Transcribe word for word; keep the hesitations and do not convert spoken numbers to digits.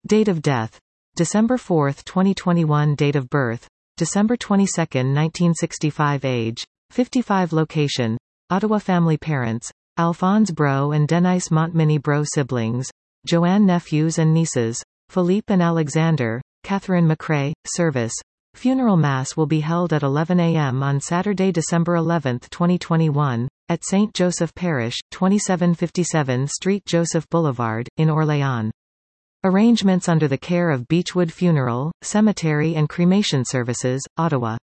Date of death: December fourth, twenty twenty-one. Date of birth: December twenty-second, nineteen sixty-five. Age: fifty-five. Location: Ottawa. Family: parents: Alphonse Brault and Denise Montminy Brault. Siblings: Joanne. Nephews and nieces: Philippe and Alexander. Catherine McRae. Service: Funeral Mass will be held at eleven a m on Saturday, December eleventh, twenty twenty-one, at Saint Joseph Parish, twenty-seven fifty-seven Street Joseph Boulevard, in Orléans. Arrangements under the care of Beechwood Funeral, Cemetery and Cremation Services, Ottawa.